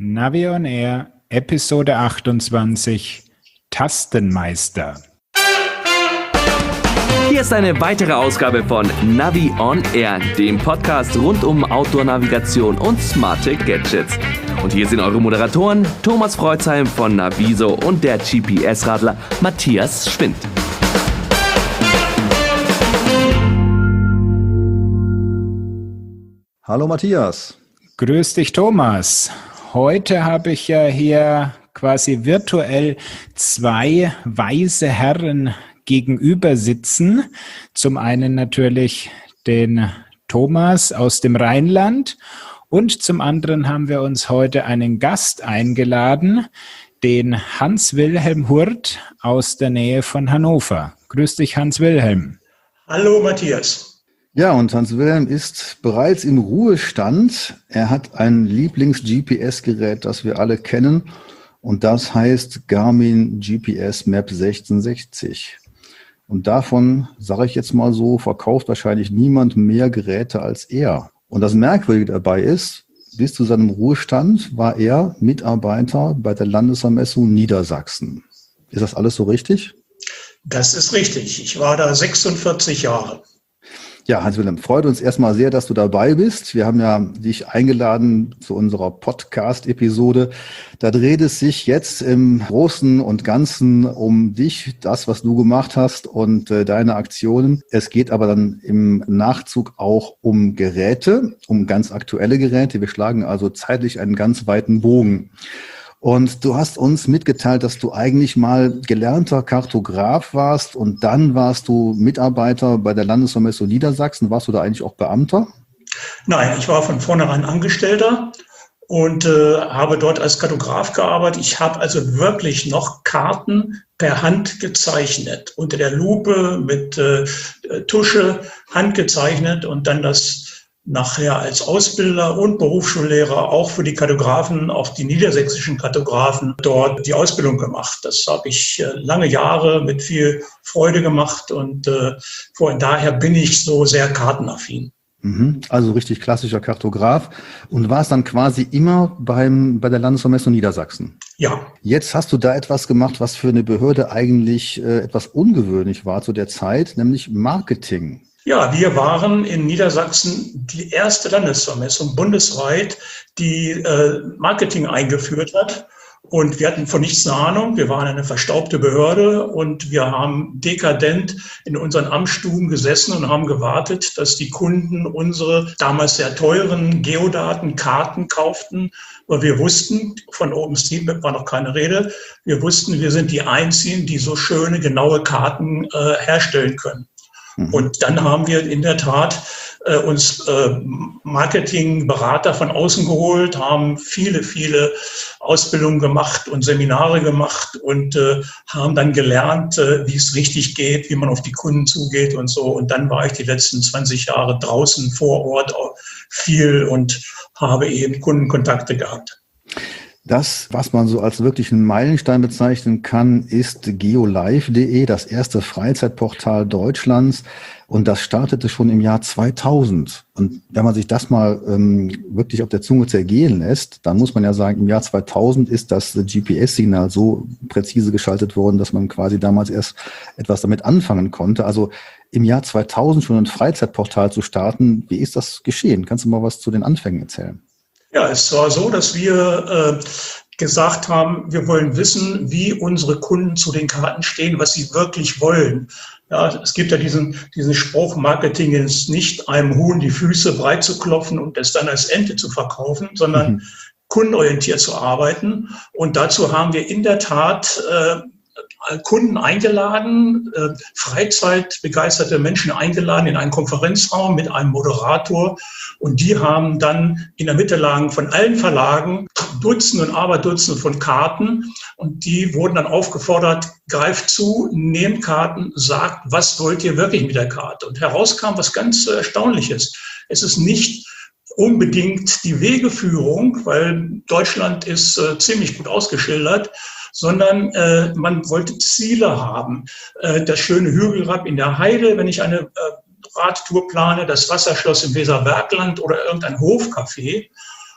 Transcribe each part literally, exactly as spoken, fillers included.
Navi on Air, Episode achtundzwanzig, Tastenmeister. Hier ist eine weitere Ausgabe von Navi on Air, dem Podcast rund um Outdoor-Navigation und smarte Gadgets. Und hier sind eure Moderatoren Thomas Freuzheim von Naviso und der G P S-Radler Matthias Schwind. Hallo Matthias. Grüß dich, Thomas. Heute habe ich ja hier quasi virtuell zwei weise Herren gegenüber sitzen. Zum einen natürlich den Thomas aus dem Rheinland und zum anderen haben wir uns heute einen Gast eingeladen, den Hans-Wilhelm Hurt aus der Nähe von Hannover. Grüß dich, Hans-Wilhelm. Hallo Matthias. Ja, und Hans-Wilhelm ist bereits im Ruhestand. Er hat ein Lieblings-G P S-Gerät, das wir alle kennen, und das heißt Garmin G P S Map sechzehnhundertsechzig. Und davon, sage ich jetzt mal so, verkauft wahrscheinlich niemand mehr Geräte als er. Und das Merkwürdige dabei ist, bis zu seinem Ruhestand war er Mitarbeiter bei der Landesvermessung Niedersachsen. Ist das alles so richtig? Das ist richtig. Ich war da sechsundvierzig Jahre. Ja, Hans-Wilhelm, freut uns erstmal sehr, dass du dabei bist. Wir haben ja dich eingeladen zu unserer Podcast-Episode. Da dreht es sich jetzt im Großen und Ganzen um dich, das, was du gemacht hast und äh, deine Aktionen. Es geht aber dann im Nachzug auch um Geräte, um ganz aktuelle Geräte. Wir schlagen also zeitlich einen ganz weiten Bogen. Und du hast uns mitgeteilt, dass du eigentlich mal gelernter Kartograf warst und dann warst du Mitarbeiter bei der Landesvermessung Niedersachsen. Warst du da eigentlich auch Beamter? Nein, ich war von vornherein Angestellter und äh, habe dort als Kartograf gearbeitet. Ich habe also wirklich noch Karten per Hand gezeichnet, unter der Lupe mit äh, Tusche handgezeichnet und dann das nachher als Ausbilder und Berufsschullehrer auch für die Kartografen, auch die niedersächsischen Kartografen, dort die Ausbildung gemacht. Das habe ich lange Jahre mit viel Freude gemacht und äh, von daher bin ich so sehr kartenaffin. Also richtig klassischer Kartograf und warst dann quasi immer beim, bei der Landesvermessung Niedersachsen. Ja. Jetzt hast du da etwas gemacht, was für eine Behörde eigentlich äh, etwas ungewöhnlich war zu der Zeit, nämlich Marketing. Ja, wir waren in Niedersachsen die erste Landesvermessung bundesweit, die äh, Marketing eingeführt hat. Und wir hatten von nichts eine Ahnung. Wir waren eine verstaubte Behörde und wir haben dekadent in unseren Amtsstuben gesessen und haben gewartet, dass die Kunden unsere damals sehr teuren Geodatenkarten kauften. Weil wir wussten, von OpenStreetMap war noch keine Rede, wir wussten, wir sind die Einzigen, die so schöne, genaue Karten äh, herstellen können. Und dann haben wir in der Tat äh, uns äh, Marketingberater von außen geholt, haben viele, viele Ausbildungen gemacht und Seminare gemacht und äh, haben dann gelernt, äh, wie es richtig geht, wie man auf die Kunden zugeht und so. Und dann war ich die letzten zwanzig Jahre draußen vor Ort viel und habe eben Kundenkontakte gehabt. Das, was man so als wirklichen Meilenstein bezeichnen kann, ist geolive punkt de, das erste Freizeitportal Deutschlands. Und das startete schon im Jahr zweitausend. Und wenn man sich das mal ähm, wirklich auf der Zunge zergehen lässt, dann muss man ja sagen, im Jahr zweitausend ist das G P S-Signal so präzise geschaltet worden, dass man quasi damals erst etwas damit anfangen konnte. Also im Jahr zweitausend schon ein Freizeitportal zu starten, wie ist das geschehen? Kannst du mal was zu den Anfängen erzählen? Ja, es war so, dass wir äh, gesagt haben, wir wollen wissen, wie unsere Kunden zu den Karten stehen, was sie wirklich wollen. Ja, es gibt ja diesen, diesen Spruch, Marketing ist nicht einem Huhn die Füße breit zu klopfen und es dann als Ente zu verkaufen, sondern mhm. kundenorientiert zu arbeiten. Und dazu haben wir in der Tat äh, Kunden eingeladen, äh, freizeitbegeisterte Menschen eingeladen in einen Konferenzraum mit einem Moderator. Und die haben dann in der Mitte lagen von allen Verlagen Dutzende und Aberdutzende von Karten. Und die wurden dann aufgefordert, greift zu, nehmt Karten, sagt, was wollt ihr wirklich mit der Karte? Und herauskam was ganz Erstaunliches. Es ist nicht unbedingt die Wegeführung, weil Deutschland ist äh, ziemlich gut ausgeschildert, sondern äh, man wollte Ziele haben. Äh, das schöne Hügelrad in der Heide, wenn ich eine äh, Radtour plane, das Wasserschloss im Weserbergland oder irgendein Hofcafé.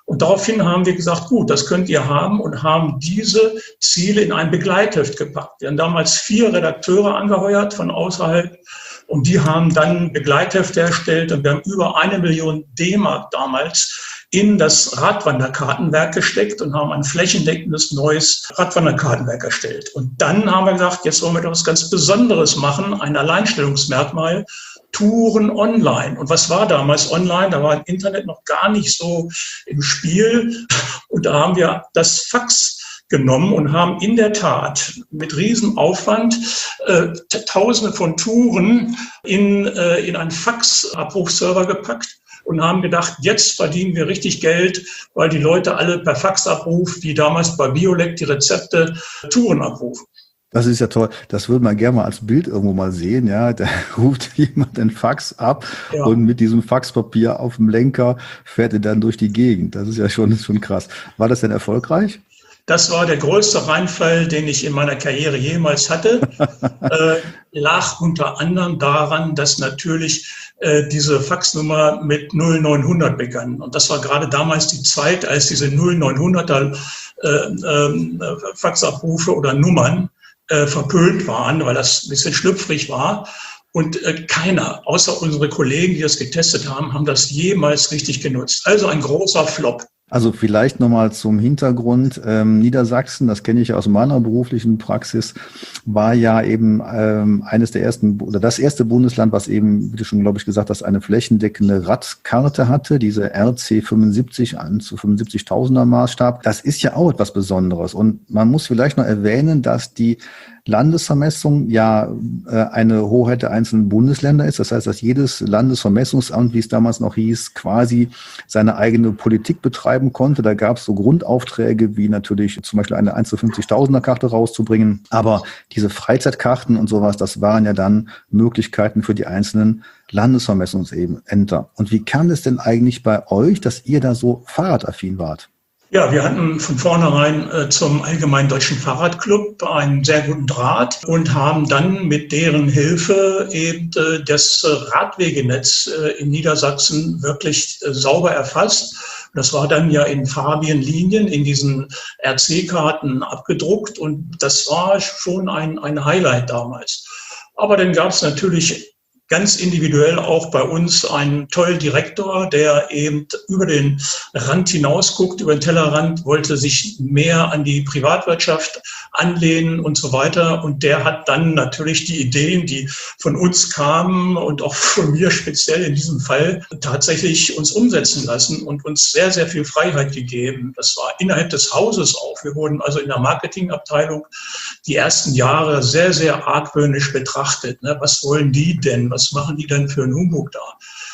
Und daraufhin haben wir gesagt, gut, das könnt ihr haben und haben diese Ziele in ein Begleitheft gepackt. Wir haben damals vier Redakteure angeheuert von außerhalb und die haben dann Begleithefte erstellt und wir haben über eine Million D-Mark damals in das Radwanderkartenwerk gesteckt und haben ein flächendeckendes neues Radwanderkartenwerk erstellt. Und dann haben wir gesagt, jetzt wollen wir doch was ganz Besonderes machen, ein Alleinstellungsmerkmal, Touren online. Und was war damals online? Da war Internet noch gar nicht so im Spiel. Und da haben wir das Fax genommen und haben in der Tat mit Riesenaufwand äh, Tausende von Touren in, äh, in einen Faxabrufserver gepackt und haben gedacht, jetzt verdienen wir richtig Geld, weil die Leute alle per Faxabruf, wie damals bei Biolek, die Rezepte, Touren abrufen. Das ist ja toll. Das würde man gerne mal als Bild irgendwo mal sehen. Ja, da ruft jemand den Fax ab ja. und mit diesem Faxpapier auf dem Lenker fährt er dann durch die Gegend. Das ist ja schon, schon krass. War das denn erfolgreich? Das war der größte Reinfall, den ich in meiner Karriere jemals hatte. äh, lag unter anderem daran, dass natürlich äh, diese Faxnummer mit null neunhundert begann. Und das war gerade damals die Zeit, als diese null neunhunderter äh, äh, Faxabrufe oder Nummern äh, verpönt waren, weil das ein bisschen schlüpfrig war. Und äh, keiner, außer unsere Kollegen, die das getestet haben, haben das jemals richtig genutzt. Also ein großer Flop. Also vielleicht nochmal zum Hintergrund. Ähm, Niedersachsen, das kenne ich aus meiner beruflichen Praxis, war ja eben ähm, eines der ersten oder das erste Bundesland, was eben, wie du schon, glaube ich, gesagt hast, eine flächendeckende Radkarte hatte, diese R C fünfundsiebzig an zu fünfundsiebzigtausender Maßstab. Das ist ja auch etwas Besonderes. Und man muss vielleicht noch erwähnen, dass die Landesvermessung ja äh, eine Hoheit der einzelnen Bundesländer ist. Das heißt, dass jedes Landesvermessungsamt, wie es damals noch hieß, quasi seine eigene Politik betreiben konnte. Da gab es so Grundaufträge, wie natürlich zum Beispiel eine eins zu fünfzigtausender Karte rauszubringen. Aber diese Freizeitkarten und sowas, das waren ja dann Möglichkeiten für die einzelnen Landesvermessungsämter. Und wie kam es denn eigentlich bei euch, dass ihr da so fahrradaffin wart? Ja, wir hatten von vornherein äh, zum Allgemeinen Deutschen Fahrradclub einen sehr guten Draht und haben dann mit deren Hilfe eben äh, das äh, Radwegenetz äh, in Niedersachsen wirklich äh, sauber erfasst. Das war dann ja in farbigen Linien in diesen R C-Karten abgedruckt und das war schon ein, ein Highlight damals. Aber dann gab es natürlich ganz individuell auch bei uns einen tollen Direktor, der eben über den Rand hinaus guckt, über den Tellerrand, wollte sich mehr an die Privatwirtschaft anlehnen und so weiter. Und der hat dann natürlich die Ideen, die von uns kamen und auch von mir speziell in diesem Fall, tatsächlich uns umsetzen lassen und uns sehr, sehr viel Freiheit gegeben. Das war innerhalb des Hauses auch. Wir wurden also in der Marketingabteilung die ersten Jahre sehr, sehr argwöhnisch betrachtet. Was wollen die denn? Was machen die denn für einen Humbug da?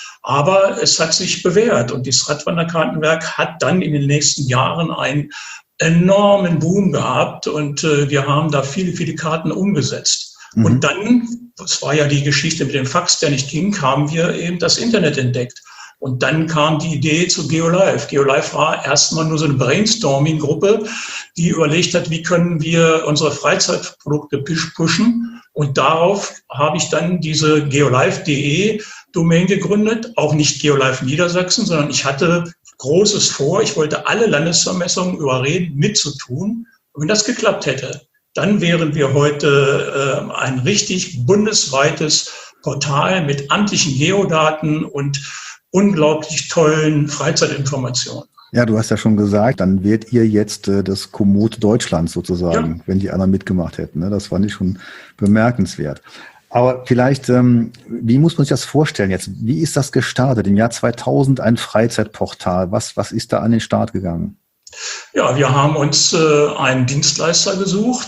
Aber es hat sich bewährt und das Radwanderkartenwerk hat dann in den nächsten Jahren einen enormen Boom gehabt und äh, wir haben da viele, viele Karten umgesetzt. Mhm. Und dann, das war ja die Geschichte mit dem Fax, der nicht ging, haben wir eben das Internet entdeckt. Und dann kam die Idee zu GeoLive. GeoLive war erstmal nur so eine Brainstorming-Gruppe, die überlegt hat, wie können wir unsere Freizeitprodukte pushen. Und darauf habe ich dann diese geolive punkt de Domain gegründet, auch nicht GeoLive Niedersachsen, sondern ich hatte Großes vor. Ich wollte alle Landesvermessungen überreden, mitzutun. Und wenn das geklappt hätte, dann wären wir heute äh, ein richtig bundesweites Portal mit amtlichen Geodaten und unglaublich tollen Freizeitinformationen. Ja, du hast ja schon gesagt, dann wärt ihr jetzt äh, das Komoot Deutschlands sozusagen, ja, wenn die anderen mitgemacht hätten. Ne? Das fand ich schon bemerkenswert. Aber vielleicht, ähm, wie muss man sich das vorstellen jetzt? Wie ist das gestartet? Im Jahr zweitausend ein Freizeitportal. Was, was ist da an den Start gegangen? Ja, wir haben uns äh, einen Dienstleister gesucht,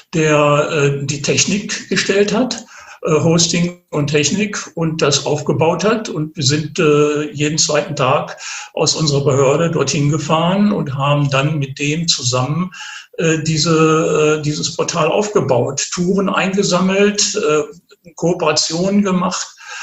der äh, die Technik gestellt hat. Hosting und Technik und das aufgebaut hat. Und wir sind äh, jeden zweiten Tag aus unserer Behörde dorthin gefahren und haben dann mit dem zusammen äh, diese, äh, dieses Portal aufgebaut, Touren eingesammelt, äh, Kooperationen gemacht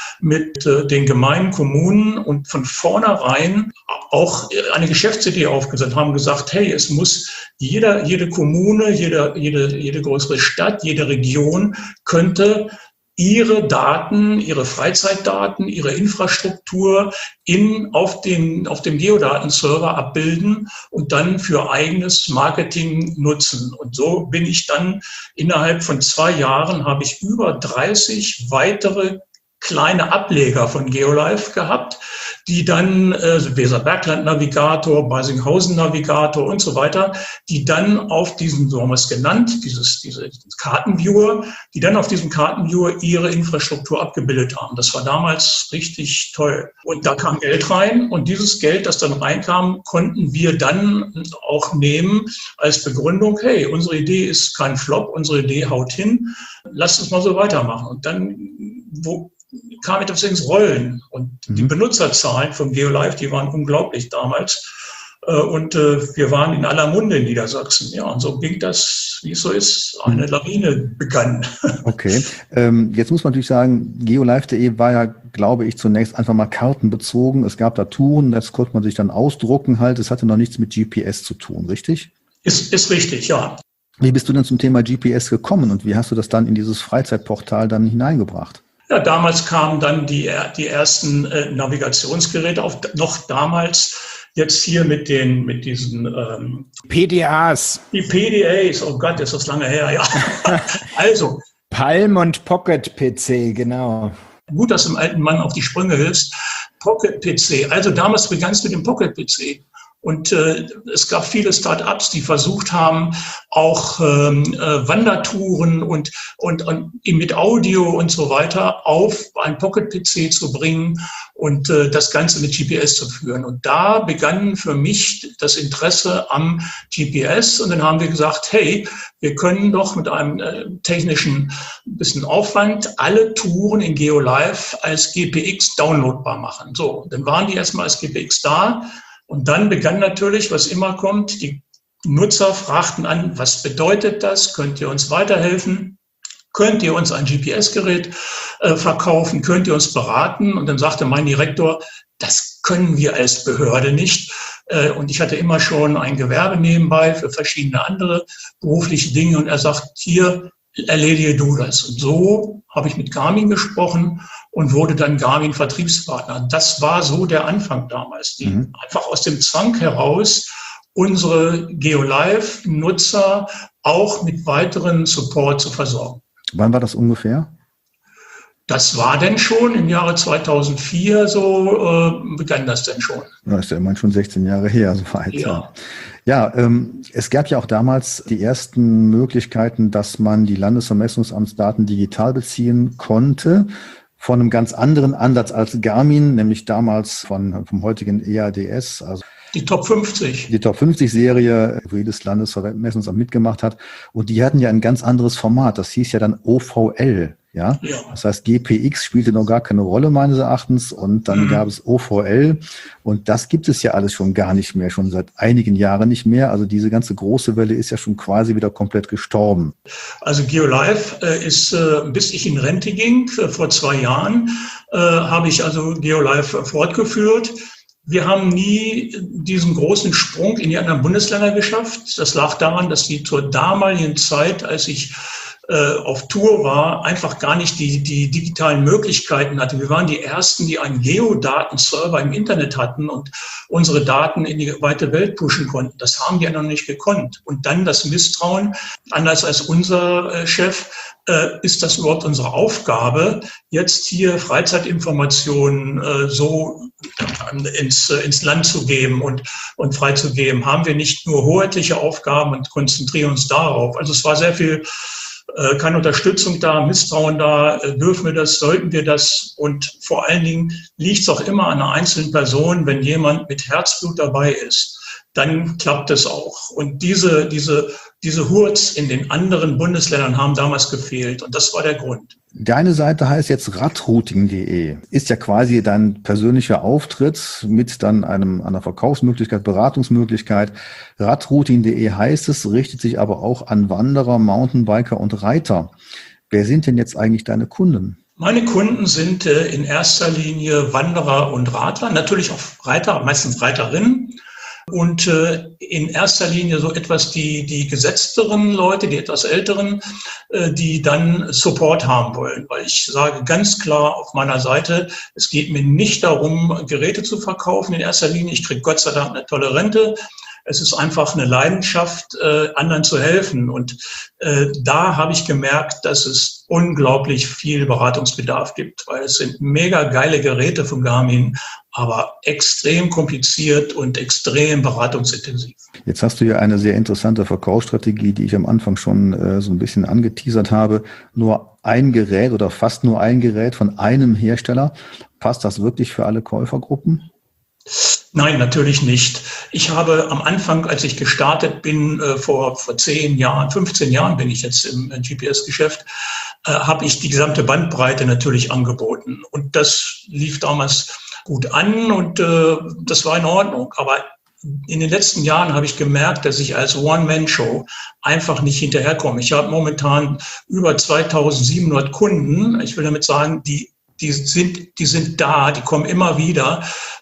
mit äh, den Gemeinden, Kommunen und von vornherein auch eine Geschäftsidee aufgesetzt, haben gesagt, hey, es muss jeder, jede Kommune, jede, jede, jede größere Stadt, jede Region könnte ihre Daten, ihre Freizeitdaten, ihre Infrastruktur in, auf, den, auf dem Geodatenserver abbilden und dann für eigenes Marketing nutzen. Und so bin ich dann innerhalb von zwei Jahren, habe ich über dreißig weitere kleine Ableger von GeoLife gehabt, die dann, äh, Weserbergland-Navigator, Beisinghausen-Navigator und so weiter, die dann auf diesen, so haben wir es genannt, dieses, diese Kartenviewer, die dann auf diesem Kartenviewer ihre Infrastruktur abgebildet haben. Das war damals richtig toll. Und da kam Geld rein und dieses Geld, das dann reinkam, konnten wir dann auch nehmen als Begründung, hey, unsere Idee ist kein Flop, unsere Idee haut hin, lasst uns mal so weitermachen. Und dann, wo kam etwas ins Rollen und mhm. die Benutzerzahlen von GeoLife, die waren unglaublich damals und wir waren in aller Munde in Niedersachsen. Ja, und so ging das, wie es so ist, eine Lawine begann. Okay, ähm, jetzt muss man natürlich sagen, geolife punkt de war ja, glaube ich, zunächst einfach mal kartenbezogen. Es gab da Touren, das konnte man sich dann ausdrucken halt. Es hatte noch nichts mit G P S zu tun, richtig? Ist, ist richtig, ja. Wie bist du denn zum Thema G P S gekommen und wie hast du das dann in dieses Freizeitportal dann hineingebracht? Ja, damals kamen dann die, die ersten äh, Navigationsgeräte auf, noch damals, jetzt hier mit den, mit diesen ähm, P D As. Die P D As, oh Gott, ist das lange her, ja. Also. Palm und Pocket P C, genau. Gut, dass du dem alten Mann auf die Sprünge hilfst. Pocket P C, also damals begann es mit dem Pocket P C. Und äh, es gab viele Start-ups, die versucht haben, auch ähm, äh, Wandertouren und, und, und mit Audio und so weiter auf ein Pocket-P C zu bringen und äh, das Ganze mit G P S zu führen. Und da begann für mich das Interesse am G P S. Und dann haben wir gesagt, hey, wir können doch mit einem äh, technischen bisschen Aufwand alle Touren in GeoLife als G P X downloadbar machen. So, dann waren die erstmal als G P X da. Und dann begann natürlich, was immer kommt, die Nutzer fragten an, was bedeutet das? Könnt ihr uns weiterhelfen? Könnt ihr uns ein G P S-Gerät äh, verkaufen? Könnt ihr uns beraten? Und dann sagte mein Direktor, das können wir als Behörde nicht. Äh, und ich hatte immer schon ein Gewerbe nebenbei für verschiedene andere berufliche Dinge. Und er sagt, hier, erledige du das. Und so habe ich mit Garmin gesprochen und wurde dann Garmin-Vertriebspartner. Das war so der Anfang damals, die mhm. einfach aus dem Zwang heraus unsere GeoLife-Nutzer auch mit weiteren Support zu versorgen. Wann war das ungefähr? Das war denn schon im Jahre zweitausendvier, so äh, begann das denn schon. Ja, ist ja immerhin schon sechzehn Jahre her, so weit. Ja. Ja, ähm, es gab ja auch damals die ersten Möglichkeiten, dass man die Landesvermessungsamtsdaten digital beziehen konnte, von einem ganz anderen Ansatz als Garmin, nämlich damals von vom heutigen E A D S, also die Top fünfzig. Die Top fünfzig Serie, wo jedes Landesvermessungsamt mitgemacht hat. Und die hatten ja ein ganz anderes Format. Das hieß ja dann O V L. Ja? Ja. Das heißt, G P X spielte noch gar keine Rolle meines Erachtens. Und dann mhm. gab es O V L. Und das gibt es ja alles schon gar nicht mehr, schon seit einigen Jahren nicht mehr. Also diese ganze große Welle ist ja schon quasi wieder komplett gestorben. Also GeoLife äh, ist, äh, bis ich in Rente ging, äh, vor zwei Jahren, äh, habe ich also GeoLife fortgeführt. Wir haben nie diesen großen Sprung in die anderen Bundesländer geschafft. Das lag daran, dass die zur damaligen Zeit, als ich äh, auf Tour war, einfach gar nicht die, die digitalen Möglichkeiten hatte. Wir waren die Ersten, die einen Geodatenserver im Internet hatten und unsere Daten in die weite Welt pushen konnten. Das haben die ja noch nicht gekonnt. Und dann das Misstrauen, anders als unser äh, Chef, äh, ist das überhaupt unsere Aufgabe, jetzt hier Freizeitinformationen äh, so ins, ins Land zu geben und, und freizugeben? Haben wir nicht nur hoheitliche Aufgaben und konzentrieren uns darauf? Also es war sehr viel, äh, keine Unterstützung da, Misstrauen da, äh, dürfen wir das, sollten wir das? Und vor allen Dingen liegt es auch immer an einer einzelnen Person, wenn jemand mit Herzblut dabei ist, dann klappt es auch. Und diese, diese, diese Hurts in den anderen Bundesländern haben damals gefehlt. Und das war der Grund. Deine Seite heißt jetzt radrouting punkt de. Ist ja quasi dein persönlicher Auftritt mit dann einem, einer Verkaufsmöglichkeit, Beratungsmöglichkeit. radrouting punkt de heißt es, richtet sich aber auch an Wanderer, Mountainbiker und Reiter. Wer sind denn jetzt eigentlich deine Kunden? Meine Kunden sind äh, in erster Linie Wanderer und Radler, natürlich auch Reiter, meistens Reiterinnen. und äh, in erster Linie so etwas die, die gesetzteren Leute, die etwas älteren, äh, die dann Support haben wollen. Weil ich sage ganz klar auf meiner Seite, es geht mir nicht darum, Geräte zu verkaufen in erster Linie. Ich kriege Gott sei Dank eine tolle Rente. Es ist einfach eine Leidenschaft, äh, anderen zu helfen. Und äh, da habe ich gemerkt, dass es unglaublich viel Beratungsbedarf gibt, weil es sind mega geile Geräte von Garmin, aber extrem kompliziert und extrem beratungsintensiv. Jetzt hast du ja eine sehr interessante Verkaufsstrategie, die ich am Anfang schon äh, so ein bisschen angeteasert habe. Nur ein Gerät oder fast nur ein Gerät von einem Hersteller. Passt das wirklich für alle Käufergruppen? Nein, natürlich nicht. Ich habe am Anfang, als ich gestartet bin, äh, vor, vor zehn Jahren, fünfzehn Jahren bin ich jetzt im äh, G P S-Geschäft, äh, habe ich die gesamte Bandbreite natürlich angeboten. Und das lief damals gut an und äh, das war in Ordnung. Aber in den letzten Jahren habe ich gemerkt, dass ich als One-Man-Show einfach nicht hinterherkomme. Ich habe momentan über zweitausendsiebenhundert Kunden. Ich will damit sagen, die, die sind, die sind da, die kommen immer wieder,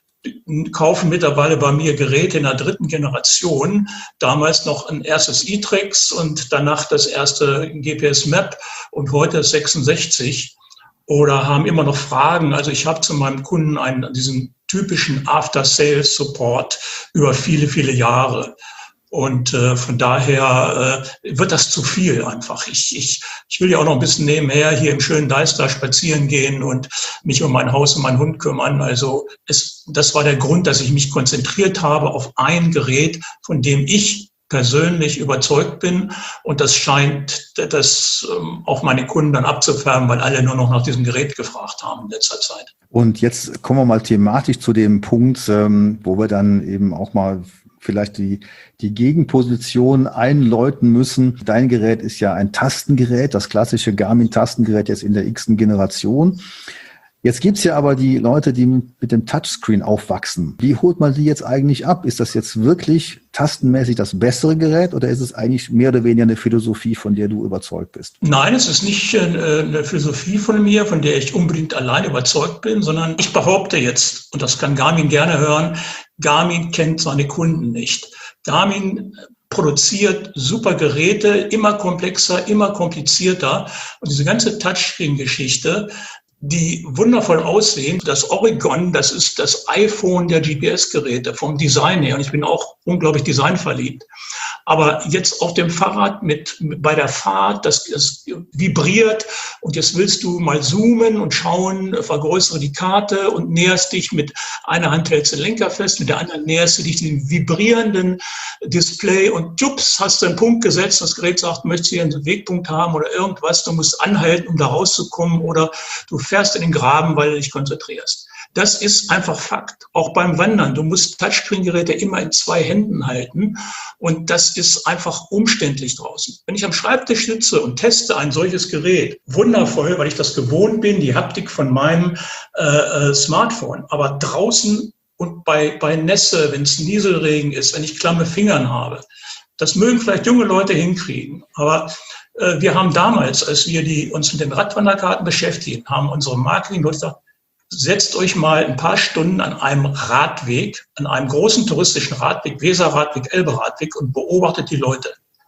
kaufen mittlerweile bei mir Geräte in der dritten Generation, damals noch ein erstes E-Trix und danach das erste G P S-Map und heute das sechsundsechzig oder haben immer noch Fragen. Also ich habe zu meinem Kunden einen, diesen typischen After-Sales-Support über viele, viele Jahre. Und äh, von daher äh, wird das zu viel einfach. Ich, ich, ich will ja auch noch ein bisschen nebenher hier im schönen Deister spazieren gehen und mich um mein Haus und meinen Hund kümmern. Also es, das war der Grund, dass ich mich konzentriert habe auf ein Gerät, von dem ich persönlich überzeugt bin. Und das scheint das ähm, auch meine Kunden dann abzufärben, weil alle nur noch nach diesem Gerät gefragt haben in letzter Zeit. Und jetzt kommen wir mal thematisch zu dem Punkt, ähm, wo wir dann eben auch mal vielleicht die, die Gegenposition einläuten müssen. Dein Gerät ist ja ein Tastengerät, das klassische Garmin-Tastengerät jetzt in der x-ten Generation. Jetzt gibt's ja aber die Leute, die mit dem Touchscreen aufwachsen. Wie holt man die jetzt eigentlich ab? Ist das jetzt wirklich tastenmäßig das bessere Gerät oder ist es eigentlich mehr oder weniger eine Philosophie, von der du überzeugt bist? Nein, es ist nicht eine Philosophie von mir, von der ich unbedingt allein überzeugt bin, sondern ich behaupte jetzt, und das kann Garmin gerne hören, Garmin kennt seine Kunden nicht. Garmin produziert super Geräte, immer komplexer, immer komplizierter. Und diese ganze Touchscreen-Geschichte, die wundervoll aussehen. Das Oregon, das ist das iPhone der G P S-Geräte vom Design her. Und ich bin auch unglaublich designverliebt. Aber jetzt auf dem Fahrrad mit, mit bei der Fahrt, das, das vibriert und jetzt willst du mal zoomen und schauen, vergrößere die Karte und näherst dich mit einer Hand hältst du den Lenker fest, mit der anderen näherst du dich dem vibrierenden Display und jups, hast du einen Punkt gesetzt, das Gerät sagt, möchtest du hier einen Wegpunkt haben oder irgendwas, du musst anhalten, um da rauszukommen oder du fährst in den Graben, weil du dich konzentrierst. Das ist einfach Fakt. Auch beim Wandern. Du musst Touchscreen-Geräte immer in zwei Händen halten. Und das ist einfach umständlich draußen. Wenn ich am Schreibtisch sitze und teste ein solches Gerät, wundervoll, weil ich das gewohnt bin, die Haptik von meinem äh, Smartphone. Aber draußen und bei, bei Nässe, wenn es Nieselregen ist, wenn ich klamme Fingern habe, das mögen vielleicht junge Leute hinkriegen. Aber äh, wir haben damals, als wir die, uns mit den Radwanderkarten beschäftigt haben, unsere Marketing-Leute gesagt, setzt euch mal ein paar Stunden an einem Radweg, an einem großen touristischen Radweg, Weserradweg, Elberadweg und beobachtet die Leute.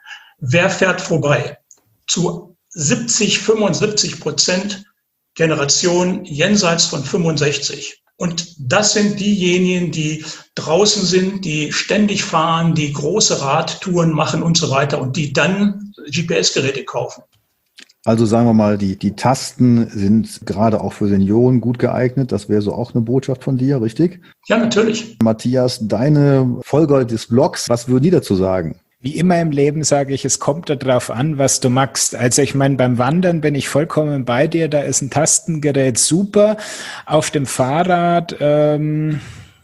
Wer fährt vorbei? Zu siebzig, fünfundsiebzig Prozent Generation jenseits von fünfundsechzig. Und das sind diejenigen, die draußen sind, die ständig fahren, die große Radtouren machen und so weiter und die dann G P S-Geräte kaufen. Also sagen wir mal, die, die Tasten sind gerade auch für Senioren gut geeignet. Das wäre so auch eine Botschaft von dir, richtig? Ja, natürlich. Matthias, deine Folger des Blogs, was würden die dazu sagen? Wie immer im Leben sage ich, es kommt darauf an, was du magst. Also ich meine, beim Wandern bin ich vollkommen bei dir. Da ist ein Tastengerät super. Auf dem Fahrrad, ähm,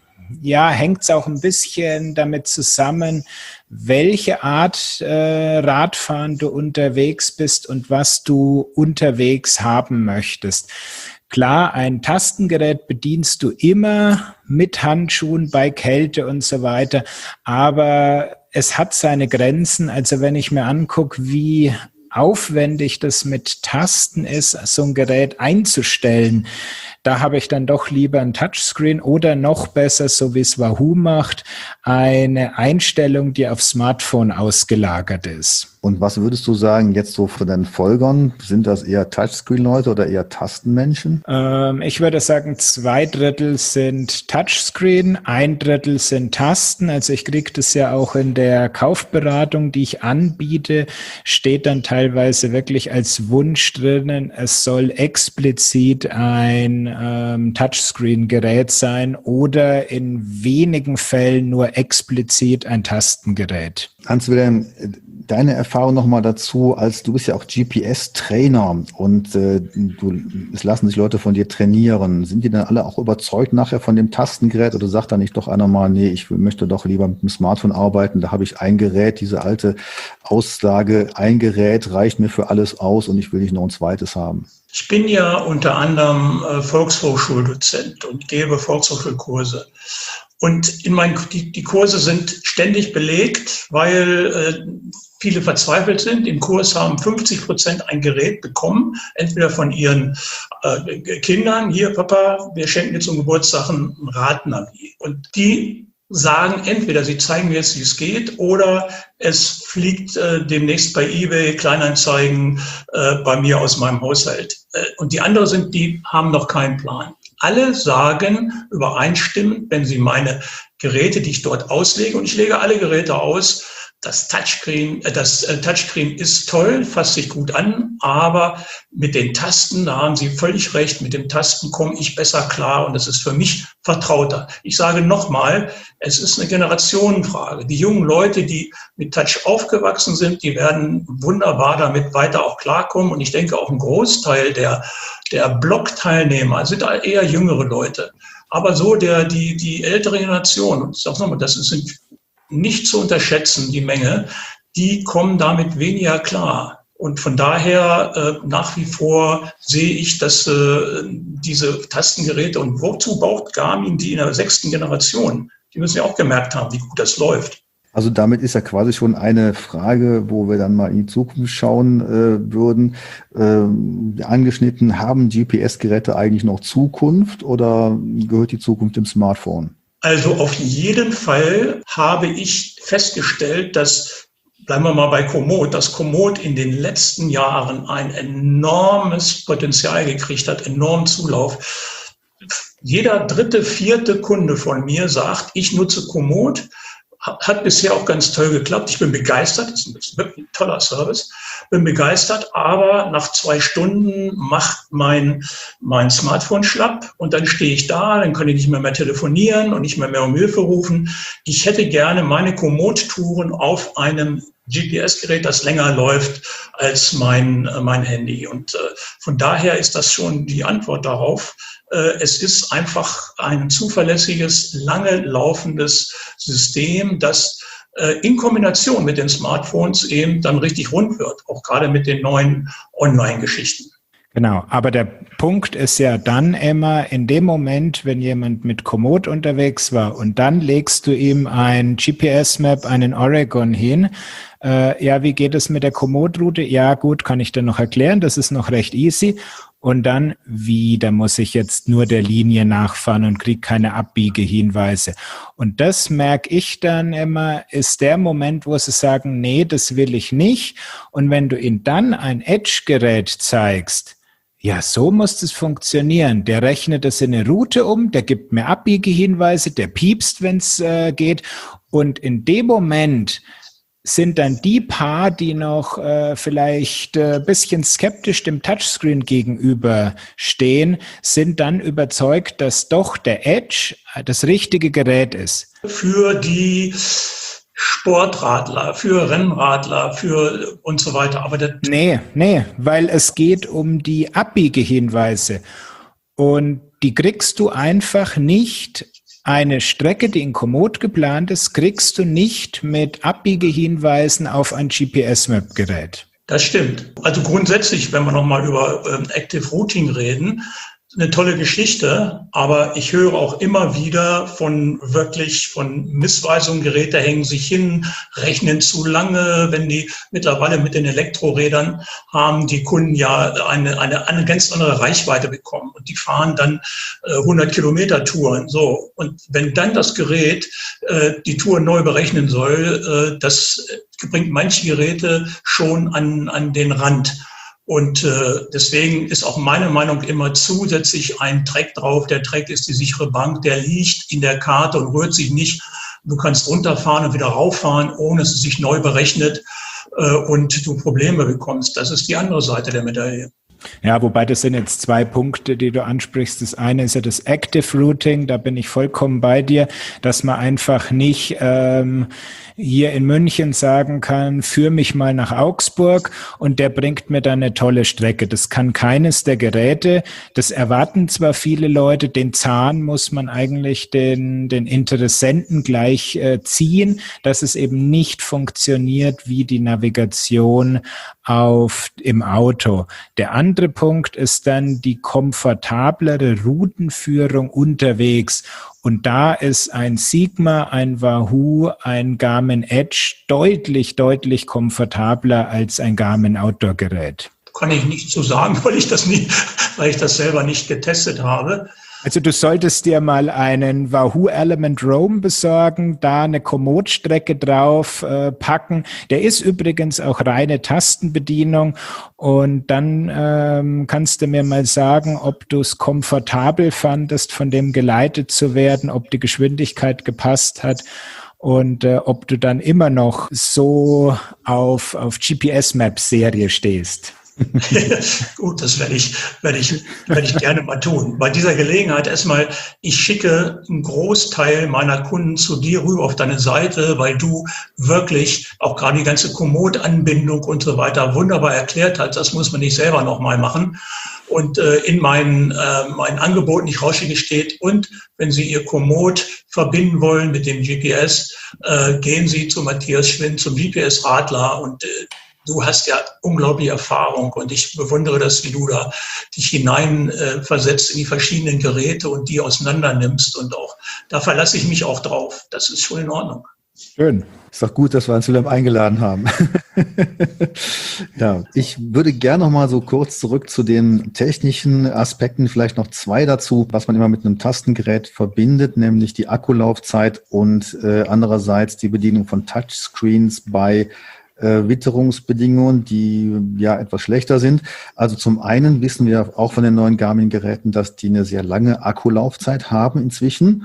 ja, hängt es auch ein bisschen damit zusammen, welche Art äh, Radfahren du unterwegs bist und was du unterwegs haben möchtest. Klar, ein Tastengerät bedienst du immer mit Handschuhen bei Kälte und so weiter, aber es hat seine Grenzen. Also wenn ich mir angucke, wie aufwendig das mit Tasten ist, so ein Gerät einzustellen, Da habe ich dann doch lieber ein Touchscreen oder noch besser, so wie es Wahoo macht, eine Einstellung, die auf Smartphone ausgelagert ist. Und was würdest du sagen jetzt so von deinen Folgern? Sind das eher Touchscreen-Leute oder eher Tastenmenschen? Ähm, ich würde sagen, zwei Drittel sind Touchscreen, ein Drittel sind Tasten. Also ich kriege das ja auch in der Kaufberatung, die ich anbiete, steht dann teilweise wirklich als Wunsch drinnen, es soll explizit ein ähm, Touchscreen-Gerät sein oder in wenigen Fällen nur explizit ein Tastengerät. Hans-Wilhelm, deine Erfahrung nochmal dazu, als du bist ja auch G P S-Trainer und äh, du, es lassen sich Leute von dir trainieren. Sind die dann alle auch überzeugt nachher von dem Tastengerät oder sagt dann nicht doch einer mal, nee, ich möchte doch lieber mit dem Smartphone arbeiten, da habe ich ein Gerät, diese alte Aussage, ein Gerät reicht mir für alles aus und ich will nicht noch ein zweites haben? Ich bin ja unter anderem äh, Volkshochschuldozent und gebe Volkshochschulkurse. Und in meinen, die, die Kurse sind ständig belegt, weil äh, viele verzweifelt sind. Im Kurs haben fünfzig Prozent ein Gerät bekommen, entweder von ihren äh, Kindern, hier Papa, wir schenken dir zum Geburtstag ein Radnavi. Und die sagen entweder, sie zeigen mir jetzt, wie es geht, oder es fliegt äh, demnächst bei eBay Kleinanzeigen äh, bei mir aus meinem Haushalt. Äh, und die anderen sind, die haben noch keinen Plan. Alle sagen übereinstimmend, wenn sie meine Geräte, die ich dort auslege, und ich lege alle Geräte aus, das Touchscreen, äh, das äh, Touchscreen ist toll, fasst sich gut an, aber mit den Tasten, da haben Sie völlig recht, mit den Tasten komme ich besser klar und das ist für mich vertrauter. Ich sage nochmal, es ist eine Generationenfrage. Die jungen Leute, die mit Touch aufgewachsen sind, die werden wunderbar damit weiter auch klarkommen und ich denke auch ein Großteil der, der Blog-Teilnehmer sind eher jüngere Leute. Aber so der, die, die ältere Generation, und ich sage nochmal, das sind nicht zu unterschätzen, die Menge, die kommen damit weniger klar. Und von daher äh, nach wie vor sehe ich, dass äh, diese Tastengeräte, und wozu braucht Garmin die in der sechsten Generation? Die müssen ja auch gemerkt haben, wie gut das läuft. Also damit ist ja quasi schon eine Frage, wo wir dann mal in die Zukunft schauen äh, würden. Ähm, angeschnitten, haben G P S-Geräte eigentlich noch Zukunft oder gehört die Zukunft dem Smartphone? Also auf jeden Fall habe ich festgestellt, dass, bleiben wir mal bei Komoot, dass Komoot in den letzten Jahren ein enormes Potenzial gekriegt hat, enormen Zulauf. Jeder dritte, vierte Kunde von mir sagt, ich nutze Komoot. Hat bisher auch ganz toll geklappt. Ich bin begeistert. Das ist wirklich ein toller Service. Bin begeistert, aber nach zwei Stunden macht mein, mein Smartphone schlapp und dann stehe ich da, dann kann ich nicht mehr mehr telefonieren und nicht mehr mehr um Hilfe rufen. Ich hätte gerne meine Komoot-Touren auf einem G P S-Gerät, das länger läuft als mein, mein Handy. Und äh, von daher ist das schon die Antwort darauf. Äh, es ist einfach ein zuverlässiges, lange laufendes System, das äh, in Kombination mit den Smartphones eben dann richtig rund wird, auch gerade mit den neuen Online-Geschichten. Genau, aber der Punkt ist ja dann immer in dem Moment, wenn jemand mit Komoot unterwegs war und dann legst du ihm ein G P S-Map, einen Oregon hin. Äh, ja, wie geht es mit der Komoot-Route? Ja, gut, kann ich dann noch erklären, das ist noch recht easy. Und dann, wie, da muss ich jetzt nur der Linie nachfahren und kriege keine Abbiegehinweise. Und das merke ich dann immer, ist der Moment, wo sie sagen, nee, das will ich nicht. Und wenn du ihnen dann ein Edge-Gerät zeigst, ja, so muss es funktionieren. Der rechnet es in eine Route um, der gibt mir Abbiegehinweise, der piepst, wenn es äh, geht. Und in dem Moment sind dann die paar, die noch äh, vielleicht ein äh, bisschen skeptisch dem Touchscreen gegenüberstehen, sind dann überzeugt, dass doch der Edge das richtige Gerät ist. Für die Sportradler, für Rennradler, für und so weiter. Aber das nee, nee, weil es geht um die Abbiegehinweise. Und die kriegst du einfach nicht. Eine Strecke, die in Komoot geplant ist, kriegst du nicht mit Abbiegehinweisen auf ein G P S-Map-Gerät. Das stimmt. Also grundsätzlich, wenn wir nochmal über ähm, Active Routing reden, eine tolle Geschichte, aber ich höre auch immer wieder von wirklich von Missweisungen, Geräte hängen sich hin, rechnen zu lange, wenn die mittlerweile mit den Elektrorädern haben die Kunden ja eine, eine, eine ganz andere Reichweite bekommen und die fahren dann äh, hundert Kilometer Touren. So. Und wenn dann das Gerät äh, die Tour neu berechnen soll, äh, das bringt manche Geräte schon an, an den Rand. Und äh, deswegen ist auch meine Meinung immer zusätzlich ein Track drauf. Der Track ist die sichere Bank, der liegt in der Karte und rührt sich nicht. Du kannst runterfahren und wieder rauffahren, ohne dass es sich neu berechnet äh, und du Probleme bekommst. Das ist die andere Seite der Medaille. Ja, wobei das sind jetzt zwei Punkte, die du ansprichst. Das eine ist ja das Active Routing, da bin ich vollkommen bei dir, dass man einfach nicht ähm, hier in München sagen kann, führ mich mal nach Augsburg und der bringt mir dann eine tolle Strecke. Das kann keines der Geräte. Das erwarten zwar viele Leute, den Zahn muss man eigentlich den, den Interessenten gleich äh, ziehen, dass es eben nicht funktioniert wie die Navigation auf im Auto. Der andere Punkt ist dann die komfortablere Routenführung unterwegs. Und da ist ein Sigma, ein Wahoo, ein Garmin Edge deutlich, deutlich komfortabler als ein Garmin Outdoor-Gerät. Kann ich nicht so sagen, weil ich das nie, weil ich das selber nicht getestet habe. Also du solltest dir mal einen Wahoo Element Roam besorgen, da eine Komoot-Strecke drauf äh, packen. Der ist übrigens auch reine Tastenbedienung und dann ähm, kannst du mir mal sagen, ob du es komfortabel fandest, von dem geleitet zu werden, ob die Geschwindigkeit gepasst hat und äh, ob du dann immer noch so auf, auf G P S-Maps-Serie stehst. Gut, das werde ich, werde ich, werde ich gerne mal tun. Bei dieser Gelegenheit erstmal, ich schicke einen Großteil meiner Kunden zu dir rüber auf deine Seite, weil du wirklich auch gerade die ganze Komoot-Anbindung und so weiter wunderbar erklärt hast. Das muss man nicht selber nochmal machen. Und äh, in meinen, äh, meinen Angeboten, die ich rausschicke, steht, und wenn Sie Ihr Komoot verbinden wollen mit dem G P S, äh, gehen Sie zu Matthias Schwind, zum G P S-Radler und äh, du hast ja unglaubliche Erfahrung und ich bewundere das, wie du da dich hinein äh, versetzt in die verschiedenen Geräte und die auseinander nimmst und auch, da verlasse ich mich auch drauf. Das ist schon in Ordnung. Schön. Ist doch gut, dass wir uns Wilhelm eingeladen haben. Ja, ich würde gerne noch mal so kurz zurück zu den technischen Aspekten, vielleicht noch zwei dazu, was man immer mit einem Tastengerät verbindet, nämlich die Akkulaufzeit und äh, andererseits die Bedienung von Touchscreens bei Äh, Witterungsbedingungen, die ja etwas schlechter sind. Also zum einen wissen wir auch von den neuen Garmin-Geräten, dass die eine sehr lange Akkulaufzeit haben inzwischen.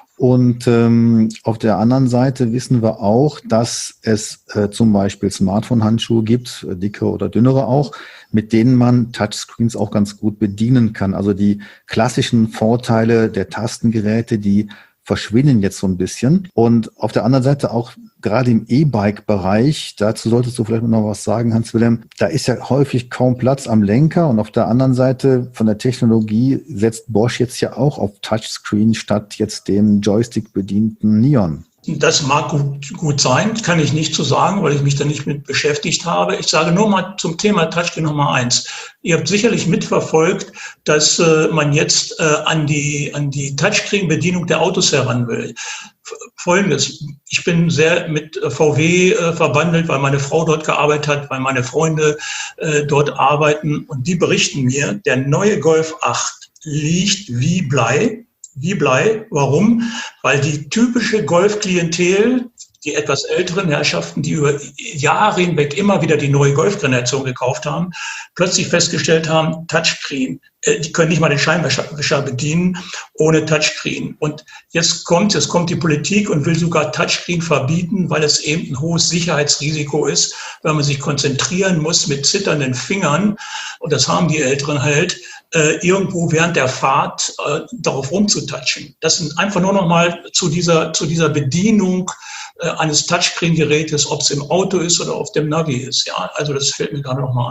Und ähm, auf der anderen Seite wissen wir auch, dass es äh, zum Beispiel Smartphone-Handschuhe gibt, äh, dicke oder dünnere auch, mit denen man Touchscreens auch ganz gut bedienen kann. Also die klassischen Vorteile der Tastengeräte, die verschwinden jetzt so ein bisschen. Und auf der anderen Seite auch gerade im E-Bike-Bereich, dazu solltest du vielleicht noch was sagen, Hans-Wilhelm, da ist ja häufig kaum Platz am Lenker und auf der anderen Seite von der Technologie setzt Bosch jetzt ja auch auf Touchscreen statt jetzt dem Joystick-bedienten Neon. Das mag gut, gut sein, kann ich nicht zu sagen, weil ich mich da nicht mit beschäftigt habe. Ich sage nur mal zum Thema Touchscreen noch mal eins. Ihr habt sicherlich mitverfolgt, dass äh, man jetzt äh, an die, an die Touchscreen-Bedienung der Autos heran will. Folgendes, ich bin sehr mit V W äh, verbandelt, weil meine Frau dort gearbeitet hat, weil meine Freunde äh, dort arbeiten und die berichten mir, der neue Golf acht liegt wie Blei. Wie Blei. Warum? Weil die typische Golfklientel, die etwas älteren Herrschaften, die über Jahre hinweg immer wieder die neue Golfgeneration gekauft haben, plötzlich festgestellt haben, Touchscreen, äh, die können nicht mal den Scheinwischer bedienen ohne Touchscreen. Und jetzt kommt, jetzt kommt die Politik und will sogar Touchscreen verbieten, weil es eben ein hohes Sicherheitsrisiko ist, weil man sich konzentrieren muss mit zitternden Fingern. Und das haben die Älteren halt, äh, irgendwo während der Fahrt äh, darauf rumzutatschen. Das sind einfach nur noch mal zu dieser, zu dieser Bedienung äh, eines Touchscreen-Gerätes, ob es im Auto ist oder auf dem Navi ist. Ja, also das fällt mir gerade noch mal ein.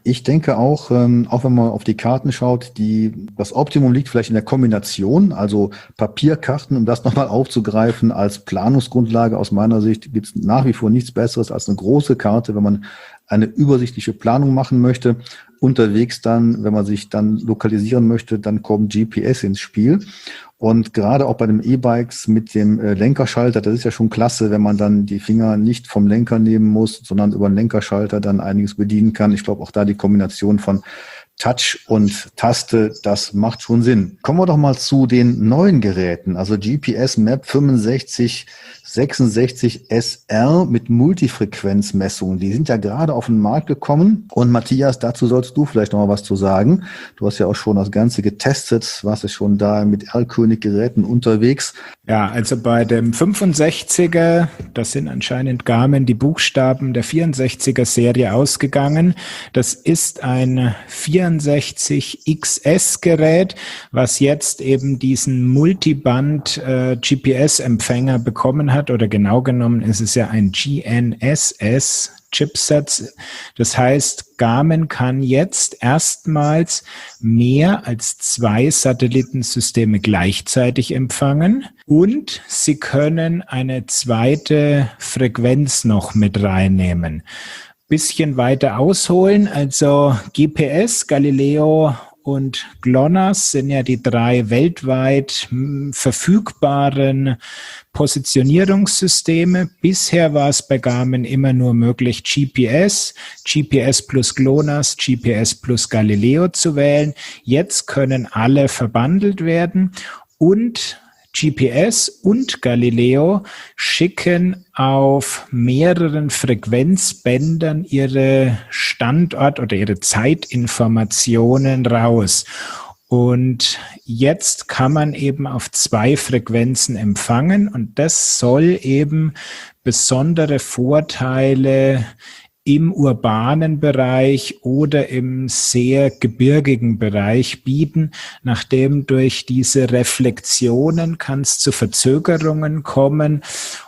Ich denke auch, ähm, auch wenn man auf die Karten schaut, die, das Optimum liegt vielleicht in der Kombination, also Papierkarten, um das nochmal aufzugreifen, als Planungsgrundlage aus meiner Sicht gibt es nach wie vor nichts Besseres als eine große Karte, wenn man eine übersichtliche Planung machen möchte. Unterwegs dann, wenn man sich dann lokalisieren möchte, dann kommt G P S ins Spiel. Und gerade auch bei den E-Bikes mit dem äh, Lenkerschalter, das ist ja schon klasse, wenn man dann die Finger nicht vom Lenker nehmen muss, sondern über den Lenkerschalter dann einiges bedienen kann. Ich glaube auch da die Kombination von Touch und Taste, das macht schon Sinn. Kommen wir doch mal zu den neuen Geräten, also G P S Map fünfundsechzig sechsundsechzig S R mit Multifrequenzmessungen. Die sind ja gerade auf den Markt gekommen. Und Matthias, dazu sollst du vielleicht noch mal was zu sagen. Du hast ja auch schon das Ganze getestet, warst ja schon da mit Erlkönig-Geräten unterwegs. Ja, also bei dem fünfundsechziger, das sind anscheinend Garmin die Buchstaben der vierundsechziger-Serie ausgegangen. Das ist ein vierundsechzig X S-Gerät, was jetzt eben diesen Multiband-G P S-Empfänger bekommen hat. Oder genau genommen ist es ja ein G N S S-Chipset. Das heißt, Garmin kann jetzt erstmals mehr als zwei Satellitensysteme gleichzeitig empfangen und sie können eine zweite Frequenz noch mit reinnehmen. Bisschen weiter ausholen, also G P S, Galileo und GLONASS sind ja die drei weltweit verfügbaren Positionierungssysteme. Bisher war es bei Garmin immer nur möglich, G P S, G P S plus GLONASS, G P S plus Galileo zu wählen. Jetzt können alle verbandelt werden und G P S und Galileo schicken auf mehreren Frequenzbändern ihre Standort- oder ihre Zeitinformationen raus. Und jetzt kann man eben auf zwei Frequenzen empfangen und das soll eben besondere Vorteile im urbanen Bereich oder im sehr gebirgigen Bereich bieten, nachdem durch diese Reflexionen kann es zu Verzögerungen kommen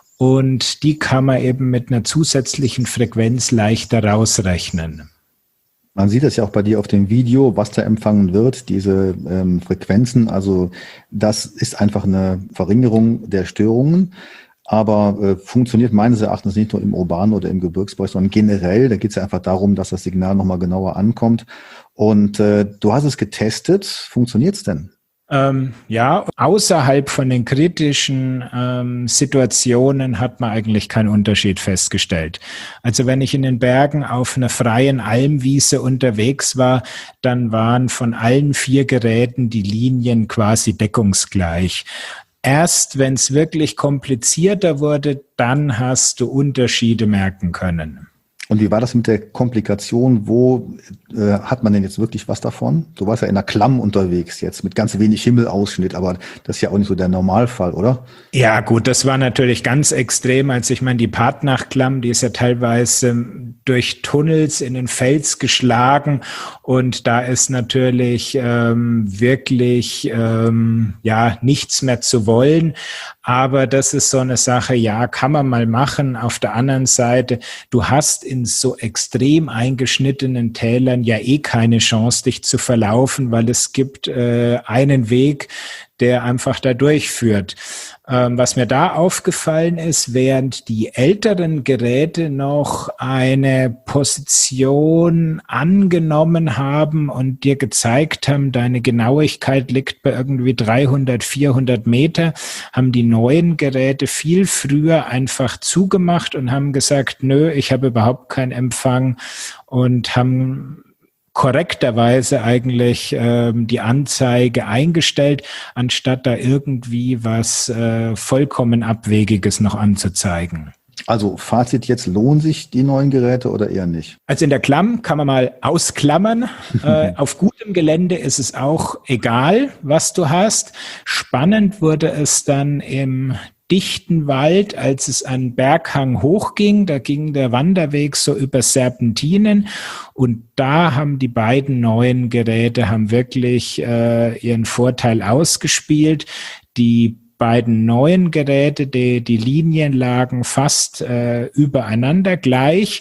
und die kann man eben mit einer zusätzlichen Frequenz leichter rausrechnen. Man sieht es ja auch bei dir auf dem Video, was da empfangen wird, diese ähm, Frequenzen. Also das ist einfach eine Verringerung der Störungen. Aber äh, funktioniert meines Erachtens nicht nur im urbanen oder im Gebirgsbereich, sondern generell. Da geht es ja einfach darum, dass das Signal nochmal genauer ankommt. Und äh, du hast es getestet. Funktioniert's denn? Ähm, ja, außerhalb von den kritischen ähm, Situationen hat man eigentlich keinen Unterschied festgestellt. Also wenn ich in den Bergen auf einer freien Almwiese unterwegs war, dann waren von allen vier Geräten die Linien quasi deckungsgleich. Erst wenn es wirklich komplizierter wurde, dann hast du Unterschiede merken können. Und wie war das mit der Komplikation? Wo äh, hat man denn jetzt wirklich was davon? Du warst ja in einer Klamm unterwegs jetzt mit ganz wenig Himmelausschnitt, aber das ist ja auch nicht so der Normalfall, oder? Ja gut, das war natürlich ganz extrem. Also ich meine, die Partnachklamm, die ist ja teilweise ähm, durch Tunnels in den Fels geschlagen und da ist natürlich ähm, wirklich ähm, ja nichts mehr zu wollen. Aber das ist so eine Sache, ja, kann man mal machen. Auf der anderen Seite, du hast in so extrem eingeschnittenen Tälern ja eh keine Chance, dich zu verlaufen, weil es gibt äh, einen Weg, der einfach da durchführt. Ähm, was mir da aufgefallen ist, während die älteren Geräte noch eine Position angenommen haben und dir gezeigt haben, deine Genauigkeit liegt bei irgendwie dreihundert, vierhundert Meter, haben die neuen Geräte viel früher einfach zugemacht und haben gesagt, nö, ich habe überhaupt keinen Empfang und haben korrekterweise eigentlich ähm, die Anzeige eingestellt, anstatt da irgendwie was äh, vollkommen Abwegiges noch anzuzeigen. Also Fazit jetzt, lohnen sich die neuen Geräte oder eher nicht? Also in der Klamm kann man mal ausklammern. äh, auf gutem Gelände ist es auch egal, was du hast. Spannend wurde es dann im dichten Wald, als es einen Berghang hochging. Da ging der Wanderweg so über Serpentinen und da haben die beiden neuen Geräte haben wirklich äh, ihren Vorteil ausgespielt. Die beiden neuen Geräte, die, die Linien lagen fast äh, übereinander gleich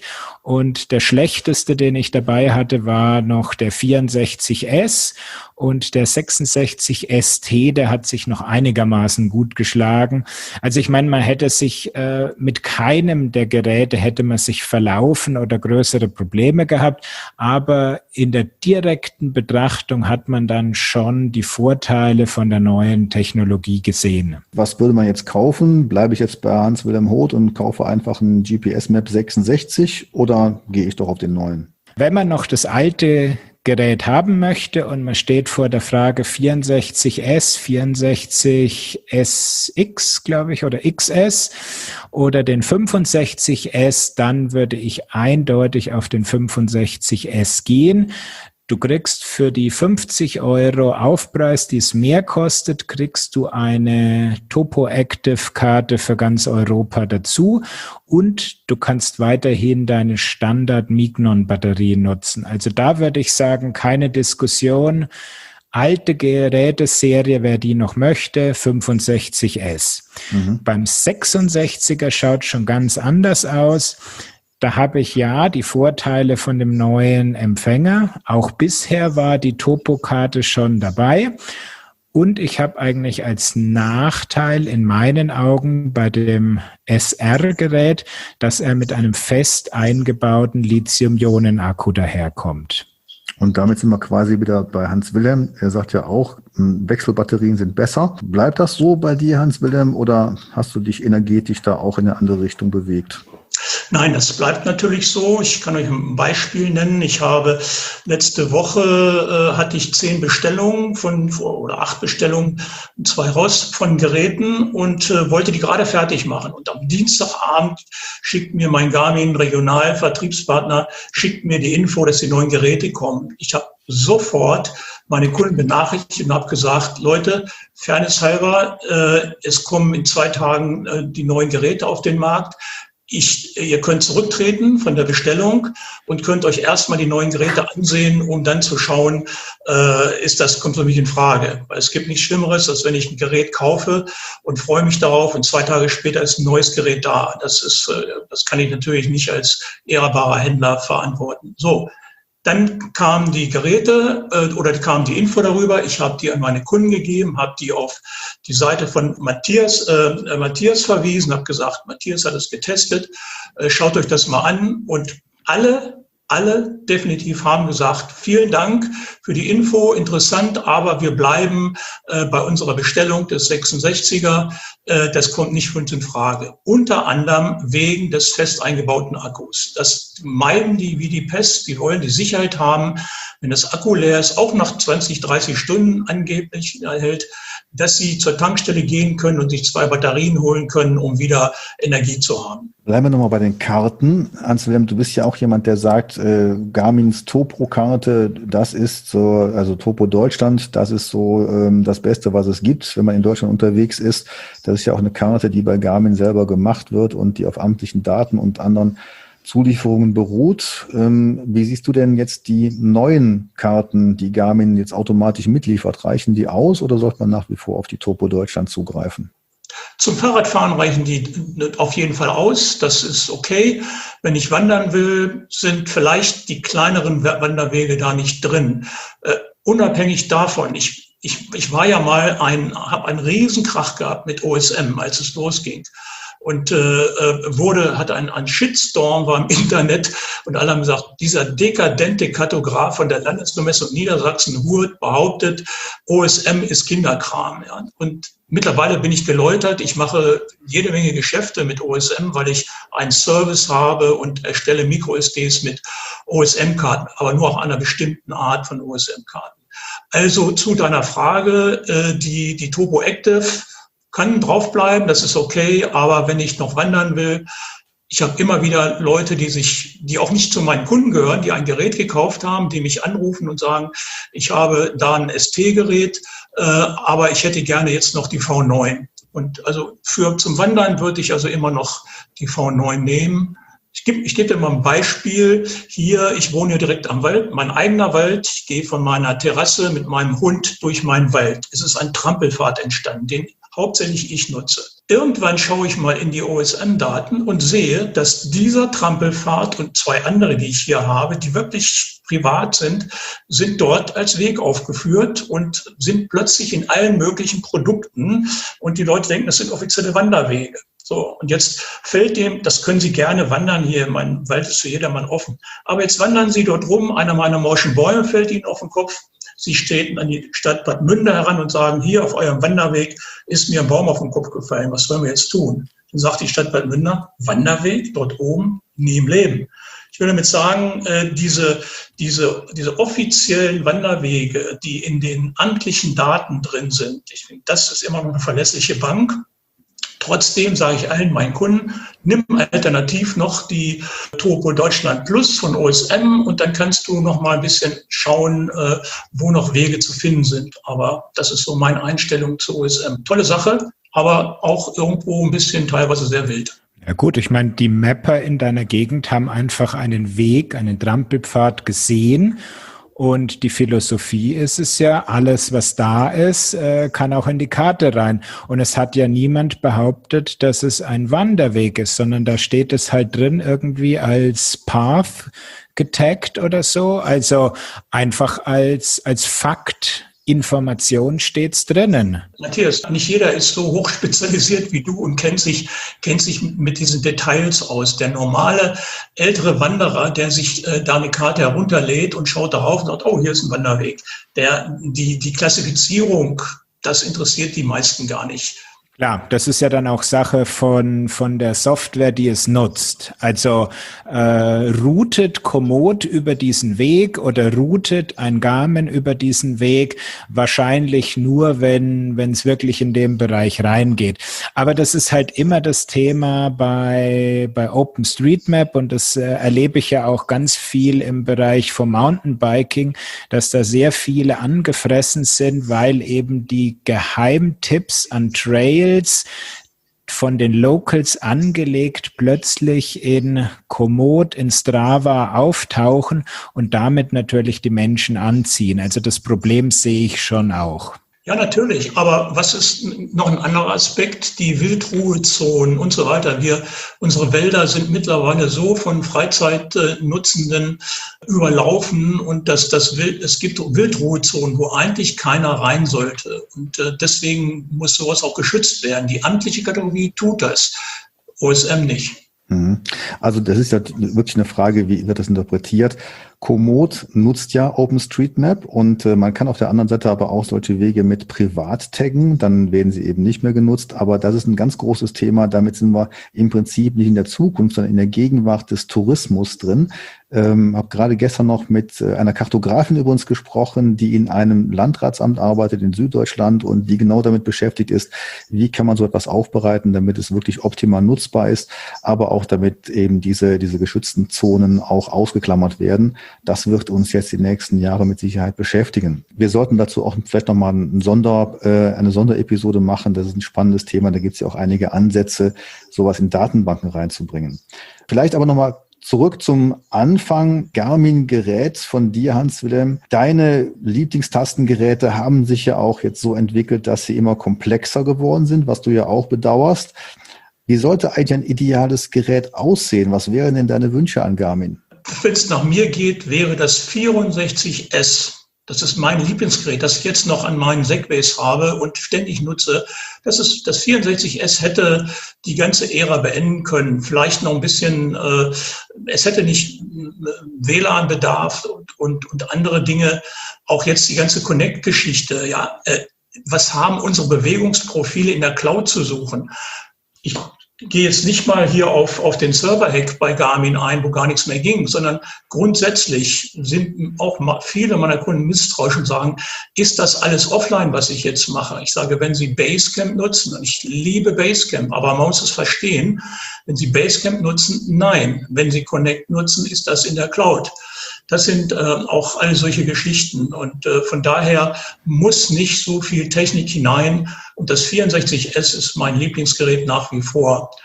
Und der schlechteste, den ich dabei hatte, war noch der vierundsechzig S. Und der sechsundsechzig S T, der hat sich noch einigermaßen gut geschlagen. Also ich meine, man hätte sich äh, mit keinem der Geräte hätte man sich verlaufen oder größere Probleme gehabt. Aber in der direkten Betrachtung hat man dann schon die Vorteile von der neuen Technologie gesehen. Was würde man jetzt kaufen? Bleibe ich jetzt bei Hans-Wilhelm Hoth und kaufe einfach einen G P S Map sechsundsechzig oder gehe ich doch auf den neuen? Wenn man noch das alte Gerät haben möchte und man steht vor der Frage vierundsechzig S, vierundsechzig S X, glaube ich, oder X S oder den fünfundsechzig S, dann würde ich eindeutig auf den fünfundsechzig S gehen. Du kriegst für die fünfzig Euro Aufpreis, die es mehr kostet, kriegst du eine Topo-Active-Karte für ganz Europa dazu und du kannst weiterhin deine Standard-Mignon-Batterie nutzen. Also da würde ich sagen, keine Diskussion. Alte Geräteserie, wer die noch möchte, fünfundsechzig S. Mhm. Beim sechsundsechziger schaut schon ganz anders aus. Da habe ich ja die Vorteile von dem neuen Empfänger. Auch bisher war die Topo-Karte schon dabei. Und ich habe eigentlich als Nachteil in meinen Augen bei dem S R-Gerät, dass er mit einem fest eingebauten Lithium-Ionen-Akku daherkommt. Und damit sind wir quasi wieder bei Hans-Wilhelm. Er sagt ja auch, Wechselbatterien sind besser. Bleibt das so bei dir, Hans-Wilhelm, oder hast du dich energetisch da auch in eine andere Richtung bewegt? Nein, das bleibt natürlich so. Ich kann euch ein Beispiel nennen. Ich habe letzte Woche äh, hatte ich zehn Bestellungen von oder acht Bestellungen, zwei raus von Geräten und äh, wollte die gerade fertig machen. Und am Dienstagabend schickt mir mein Garmin Regionalvertriebspartner schickt mir die Info, dass die neuen Geräte kommen. Ich habe sofort meine Kunden benachrichtigt und habe gesagt, Leute, Fairness halber, äh, es kommen in zwei Tagen äh, die neuen Geräte auf den Markt. Ich, ihr könnt zurücktreten von der Bestellung und könnt euch erstmal die neuen Geräte ansehen, um dann zu schauen, äh, ist das, kommt für mich in Frage. Weil es gibt nichts Schlimmeres, als wenn ich ein Gerät kaufe und freue mich darauf und zwei Tage später ist ein neues Gerät da. Das ist, äh, das kann ich natürlich nicht als ehrbarer Händler verantworten. So. Dann kamen die Geräte äh, oder kam die Info darüber. Ich habe die an meine Kunden gegeben, habe die auf die Seite von Matthias, äh, Matthias verwiesen, habe gesagt, Matthias hat es getestet, äh, schaut euch das mal an. Und alle, alle definitiv haben gesagt, vielen Dank für die Info, interessant, aber wir bleiben äh, bei unserer Bestellung des sechsundsechziger. Äh, das kommt nicht für uns in Frage. Unter anderem wegen des fest eingebauten Akkus. Das meiden die wie die Pest. Die wollen die Sicherheit haben, wenn das Akku leer ist, auch nach zwanzig, dreißig Stunden angeblich hält, dass sie zur Tankstelle gehen können und sich zwei Batterien holen können, um wieder Energie zu haben. Bleiben wir nochmal bei den Karten. Hans-Wilhelm, du bist ja auch jemand, der sagt, äh, Garmins Topo-Karte, das ist so, also Topo Deutschland, das ist so ähm, das Beste, was es gibt, wenn man in Deutschland unterwegs ist. Das ist ja auch eine Karte, die bei Garmin selber gemacht wird und die auf amtlichen Daten und anderen Zulieferungen beruht. Ähm, wie siehst du denn jetzt die neuen Karten, die Garmin jetzt automatisch mitliefert? Reichen die aus oder sollte man nach wie vor auf die Topo Deutschland zugreifen? Zum Fahrradfahren reichen die auf jeden Fall aus. Das ist okay. Wenn ich wandern will, sind vielleicht die kleineren Wanderwege da nicht drin. Äh, unabhängig davon, ich, ich, ich war ja mal ein, habe einen Riesenkrach gehabt mit O S M, als es losging. Und äh, wurde, hatte ein, ein Shitstorm war im Internet und alle haben gesagt, dieser dekadente Kartograf von der Landesbemessung Niedersachsen-Hurt behauptet, O S M ist Kinderkram. Ja. Und mittlerweile bin ich geläutert. Ich mache jede Menge Geschäfte mit O S M, weil ich einen Service habe und erstelle Micro-S Ds mit O S M-Karten, aber nur auch einer bestimmten Art von O S M-Karten. Also zu deiner Frage, äh, die, die Topo Active kann draufbleiben, das ist okay, aber wenn ich noch wandern will, ich habe immer wieder Leute, die sich, die auch nicht zu meinen Kunden gehören, die ein Gerät gekauft haben, die mich anrufen und sagen, ich habe da ein S T-Gerät, äh, aber ich hätte gerne jetzt noch die V neun. Und also für zum Wandern würde ich also immer noch die V neun nehmen. Ich gebe ich gebe dir mal ein Beispiel. Hier, ich wohne hier direkt am Wald, mein eigener Wald. Ich gehe von meiner Terrasse mit meinem Hund durch meinen Wald. Es ist ein Trampelpfad entstanden, den hauptsächlich ich nutze. Irgendwann schaue ich mal in die O S M-Daten und sehe, dass dieser Trampelpfad und zwei andere, die ich hier habe, die wirklich privat sind, sind dort als Weg aufgeführt und sind plötzlich in allen möglichen Produkten. Und die Leute denken, das sind offizielle Wanderwege. So, und jetzt fällt dem, das können Sie gerne wandern hier, mein Wald ist für jedermann offen. Aber jetzt wandern Sie dort rum, einer meiner morschen Bäume fällt Ihnen auf den Kopf. Sie treten an die Stadt Bad Münder heran und sagen, hier auf eurem Wanderweg ist mir ein Baum auf den Kopf gefallen, was sollen wir jetzt tun? Dann sagt die Stadt Bad Münder, Wanderweg dort oben, nie im Leben. Ich will damit sagen, diese, diese, diese offiziellen Wanderwege, die in den amtlichen Daten drin sind, ich finde, das ist immer noch eine verlässliche Bank. Trotzdem sage ich allen meinen Kunden, nimm alternativ noch die Topo Deutschland Plus von O S M und dann kannst du noch mal ein bisschen schauen, wo noch Wege zu finden sind. Aber das ist so meine Einstellung zu O S M. Tolle Sache, aber auch irgendwo ein bisschen teilweise sehr wild. Ja gut, ich meine, die Mapper in deiner Gegend haben einfach einen Weg, einen Trampelpfad gesehen. Und die Philosophie ist es ja, alles, was da ist, äh, kann auch in die Karte rein. Und es hat ja niemand behauptet, dass es ein Wanderweg ist, sondern da steht es halt drin irgendwie als Path getaggt oder so. Also einfach als, als Fakt. Information steht's drinnen. Matthias, nicht jeder ist so hoch spezialisiert wie du und kennt sich, kennt sich mit diesen Details aus. Der normale ältere Wanderer, der sich äh, da eine Karte herunterlädt und schaut darauf und sagt, oh, hier ist ein Wanderweg. Der, die, die Klassifizierung, das interessiert die meisten gar nicht. Klar, das ist ja dann auch Sache von von der Software, die es nutzt. Also äh, routet Komoot über diesen Weg oder routet ein Garmin über diesen Weg wahrscheinlich nur, wenn wenn es wirklich in dem Bereich reingeht. Aber das ist halt immer das Thema bei bei OpenStreetMap und das äh, erlebe ich ja auch ganz viel im Bereich vom Mountainbiking, dass da sehr viele angefressen sind, weil eben die Geheimtipps an Trails von den Locals angelegt plötzlich in Komoot, in Strava auftauchen und damit natürlich die Menschen anziehen. Also das Problem sehe ich schon auch. Ja, natürlich. Aber was ist noch ein anderer Aspekt? Die Wildruhezonen und so weiter. Wir, unsere Wälder sind mittlerweile so von Freizeitnutzenden überlaufen und dass das Wild, es gibt Wildruhezonen, wo eigentlich keiner rein sollte. Und deswegen muss sowas auch geschützt werden. Die amtliche Kategorie tut das, O S M nicht. Also das ist ja wirklich eine Frage, wie wird das interpretiert? Komoot nutzt ja OpenStreetMap und äh, man kann auf der anderen Seite aber auch solche Wege mit privat taggen, dann werden sie eben nicht mehr genutzt, aber das ist ein ganz großes Thema, damit sind wir im Prinzip nicht in der Zukunft, sondern in der Gegenwart des Tourismus drin. Ähm, habe gerade gestern noch mit äh, einer Kartografin übrigens gesprochen, die in einem Landratsamt arbeitet in Süddeutschland und die genau damit beschäftigt ist, wie kann man so etwas aufbereiten, damit es wirklich optimal nutzbar ist, aber auch damit eben diese, diese geschützten Zonen auch ausgeklammert werden. Das wird uns jetzt die nächsten Jahre mit Sicherheit beschäftigen. Wir sollten dazu auch vielleicht nochmal ein Sonder, äh, eine Sonderepisode machen. Das ist ein spannendes Thema. Da gibt es ja auch einige Ansätze, sowas in Datenbanken reinzubringen. Vielleicht aber nochmal zurück zum Anfang. Garmin-Gerät von dir, Hans-Wilhelm. Deine Lieblingstastengeräte haben sich ja auch jetzt so entwickelt, dass sie immer komplexer geworden sind, was du ja auch bedauerst. Wie sollte eigentlich ein ideales Gerät aussehen? Was wären denn deine Wünsche an Garmin? Wenn es nach mir geht, wäre das vierundsechzig S. Das ist mein Lieblingsgerät, das ich jetzt noch an meinen Segways habe und ständig nutze. Das ist, das vierundsechzig S hätte die ganze Ära beenden können. Vielleicht noch ein bisschen, äh, es hätte nicht W L A N-Bedarf und, und, und andere Dinge. Auch jetzt die ganze Connect-Geschichte. Ja, äh, was haben unsere Bewegungsprofile in der Cloud zu suchen? Ich gehe jetzt nicht mal hier auf, auf den Server-Hack bei Garmin ein, wo gar nichts mehr ging, sondern grundsätzlich sind auch viele meiner Kunden misstrauisch und sagen, ist das alles offline, was ich jetzt mache? Ich sage, wenn Sie Basecamp nutzen, und ich liebe Basecamp, aber man muss es verstehen, wenn Sie Basecamp nutzen, nein. Wenn Sie Connect nutzen, ist das in der Cloud. Das sind äh, auch alle solche Geschichten und äh, von daher muss nicht so viel Technik hinein und das vierundsechzig S ist mein Lieblingsgerät nach wie vor.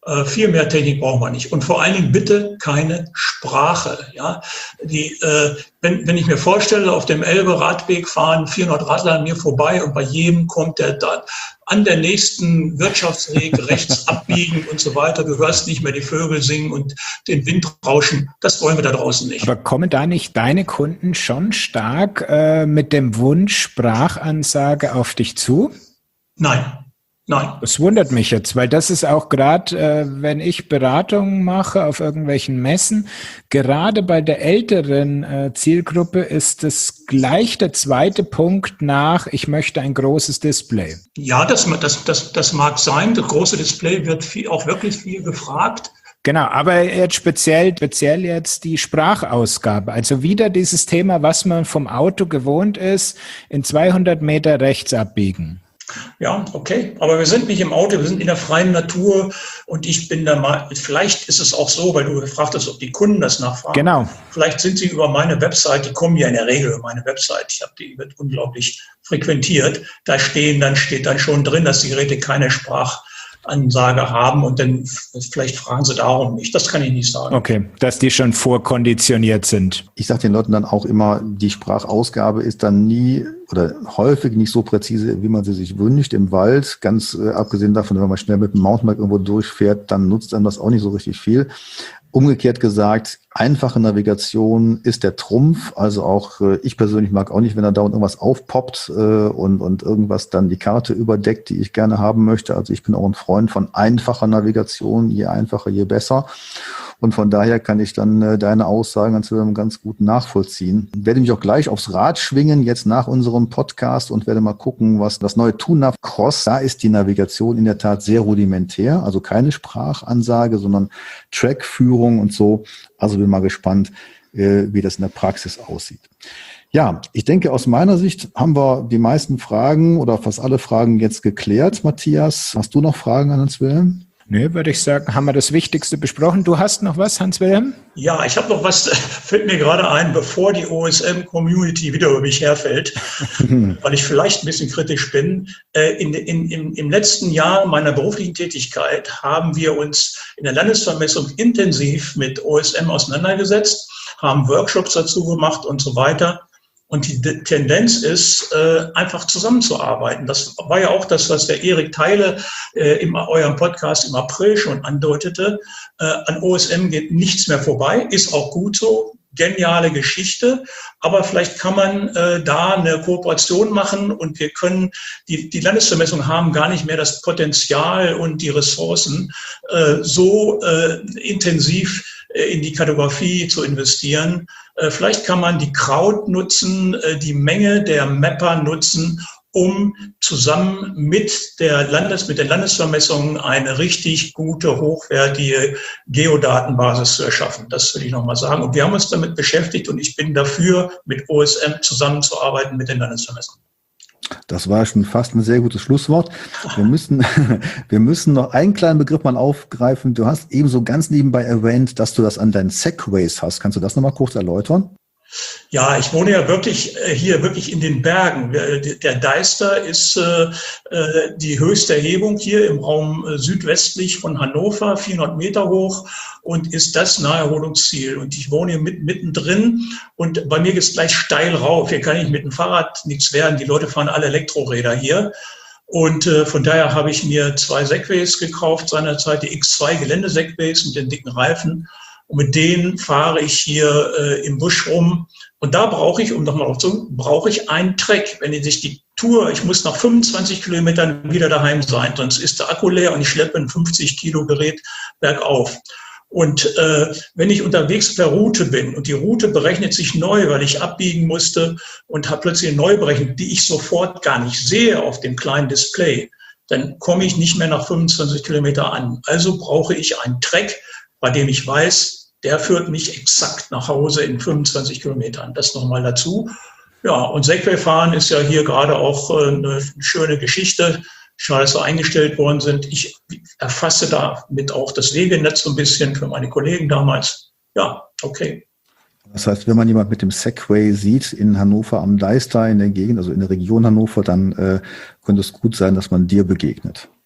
Äh, viel mehr Technik brauchen wir nicht. Und vor allen Dingen bitte keine Sprache. Ja, die, äh, wenn, wenn ich mir vorstelle, auf dem Elbe-Radweg fahren vierhundert Radler an mir vorbei und bei jedem kommt der da an der nächsten Wirtschaftsweg rechts abbiegen und so weiter. Du hörst nicht mehr die Vögel singen und den Wind rauschen. Das wollen wir da draußen nicht. Aber kommen da nicht deine Kunden schon stark äh, mit dem Wunsch Sprachansage auf dich zu? Nein. Nein. Das wundert mich jetzt, weil das ist auch gerade, äh, wenn ich Beratungen mache auf irgendwelchen Messen, gerade bei der älteren äh, Zielgruppe ist das gleich der zweite Punkt nach, ich möchte ein großes Display. Ja, das, das, das, das mag sein. Das große Display wird viel, auch wirklich viel gefragt. Genau, aber jetzt speziell, speziell jetzt die Sprachausgabe. Also wieder dieses Thema, was man vom Auto gewohnt ist, in zweihundert Meter rechts abbiegen. Ja, okay. Aber wir sind nicht im Auto, wir sind in der freien Natur und ich bin da mal, vielleicht ist es auch so, weil du gefragt hast, ob die Kunden das nachfragen. Genau. Vielleicht sind sie über meine Website, die kommen ja in der Regel über meine Website. Ich habe die wird unglaublich frequentiert. Da stehen, dann steht dann schon drin, dass die Geräte keine Sprachansage haben und dann vielleicht fragen sie darum nicht. Das kann ich nicht sagen. Okay, dass die schon vorkonditioniert sind. Ich sage den Leuten dann auch immer, die Sprachausgabe ist dann nie oder häufig nicht so präzise, wie man sie sich wünscht im Wald. Ganz äh, abgesehen davon, wenn man schnell mit dem Mountainbike irgendwo durchfährt, dann nutzt einem das auch nicht so richtig viel. Umgekehrt gesagt, einfache Navigation ist der Trumpf. Also auch äh, ich persönlich mag auch nicht, wenn da dauernd irgendwas aufpoppt äh, und, und irgendwas dann die Karte überdeckt, die ich gerne haben möchte. Also ich bin auch ein Freund von einfacher Navigation. Je einfacher, je besser. Und von daher kann ich dann äh, deine Aussagen ganz, ganz gut nachvollziehen. Ich werde mich auch gleich aufs Rad schwingen, jetzt nach unserem Podcast und werde mal gucken, was das neue TUNAV Cross, da ist die Navigation in der Tat sehr rudimentär, also keine Sprachansage, sondern Trackführung und so. Also bin mal gespannt, äh, wie das in der Praxis aussieht. Ja, ich denke, aus meiner Sicht haben wir die meisten Fragen oder fast alle Fragen jetzt geklärt. Matthias, hast du noch Fragen an Hans-Wilhelm? Nö, würde ich sagen, haben wir das Wichtigste besprochen. Du hast noch was, Hans-Wilhelm? Ja, ich habe noch was, fällt mir gerade ein, bevor die O S M-Community wieder über mich herfällt, weil ich vielleicht ein bisschen kritisch bin. In, in, in, Im letzten Jahr meiner beruflichen Tätigkeit haben wir uns in der Landesvermessung intensiv mit O S M auseinandergesetzt, haben Workshops dazu gemacht und so weiter. Und die Tendenz ist, äh, einfach zusammenzuarbeiten. Das war ja auch das, was der Erik Theile äh, in eurem Podcast im April schon andeutete. Äh, an O S M geht nichts mehr vorbei, ist auch gut so. Geniale Geschichte, aber vielleicht kann man äh, da eine Kooperation machen und wir können, die, die Landesvermessungen haben gar nicht mehr das Potenzial und die Ressourcen, äh, so äh, intensiv äh, in die Kartografie zu investieren. Äh, vielleicht kann man die Crowd nutzen, äh, die Menge der Mapper nutzen, um zusammen mit der Landes, mit den Landesvermessungen eine richtig gute, hochwertige Geodatenbasis zu erschaffen. Das will ich nochmal sagen. Und wir haben uns damit beschäftigt und ich bin dafür, mit O S M zusammenzuarbeiten mit den Landesvermessungen. Das war schon fast ein sehr gutes Schlusswort. Wir müssen, wir müssen noch einen kleinen Begriff mal aufgreifen. Du hast eben so ganz nebenbei erwähnt, dass du das an deinen Segways hast. Kannst du das nochmal kurz erläutern? Ja, ich wohne ja wirklich äh, hier wirklich in den Bergen. Der, der Deister ist äh, die höchste Erhebung hier im Raum äh, südwestlich von Hannover, vierhundert Meter hoch und ist das Naherholungsziel. Und ich wohne hier mit, mittendrin und bei mir geht es gleich steil rauf. Hier kann ich mit dem Fahrrad nichts werden. Die Leute fahren alle Elektroräder hier. Und äh, von daher habe ich mir zwei Segways gekauft, seinerzeit die X zwei Gelände-Segways mit den dicken Reifen. Und mit denen fahre ich hier äh, im Busch rum. Und da brauche ich, um nochmal aufzunehmen, brauche ich einen Track. Wenn ich sich die Tour, ich muss nach fünfundzwanzig Kilometern wieder daheim sein, sonst ist der Akku leer und ich schleppe ein fünfzig Kilo Gerät bergauf. Und äh, wenn ich unterwegs per Route bin und die Route berechnet sich neu, weil ich abbiegen musste und habe plötzlich eine Neuberechnung, die ich sofort gar nicht sehe auf dem kleinen Display, dann komme ich nicht mehr nach fünfundzwanzig Kilometer an. Also brauche ich einen Track, bei dem ich weiß, der führt mich exakt nach Hause in fünfundzwanzig Kilometern. Das nochmal dazu. Ja, und Segway-Fahren ist ja hier gerade auch eine schöne Geschichte. Schade, dass wir eingestellt worden sind. Ich erfasse damit auch das Wegenetz so ein bisschen für meine Kollegen damals. Ja, okay. Das heißt, wenn man jemand mit dem Segway sieht in Hannover am Deister in der Gegend, also in der Region Hannover, dann äh, könnte es gut sein, dass man dir begegnet.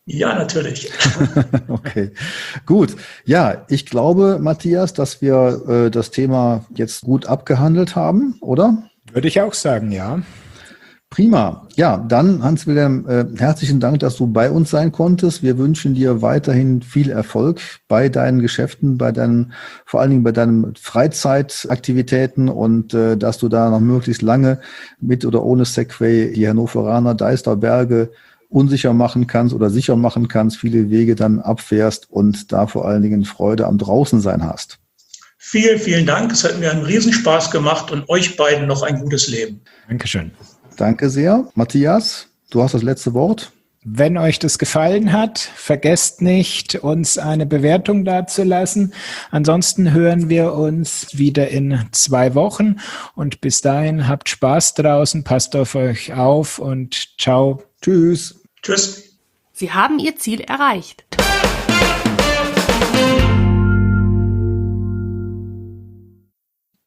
Ja, natürlich. Okay, gut. Ja, ich glaube, Matthias, dass wir äh, das Thema jetzt gut abgehandelt haben, oder? Würde ich auch sagen, ja. Prima. Ja, dann Hans-Wilhelm, äh, herzlichen Dank, dass du bei uns sein konntest. Wir wünschen dir weiterhin viel Erfolg bei deinen Geschäften, bei deinen, vor allen Dingen bei deinen Freizeitaktivitäten und äh, dass du da noch möglichst lange mit oder ohne Segway die Hannoveraner Deister Berge unsicher machen kannst oder sicher machen kannst, viele Wege dann abfährst und da vor allen Dingen Freude am Draußensein hast. Vielen, vielen Dank. Es hat mir einen Riesenspaß gemacht und euch beiden noch ein gutes Leben. Dankeschön. Danke sehr. Matthias, du hast das letzte Wort. Wenn euch das gefallen hat, vergesst nicht, uns eine Bewertung dazulassen. Ansonsten hören wir uns wieder in zwei Wochen. Und bis dahin habt Spaß draußen, passt auf euch auf und ciao. Tschüss. Tschüss. Sie haben Ihr Ziel erreicht.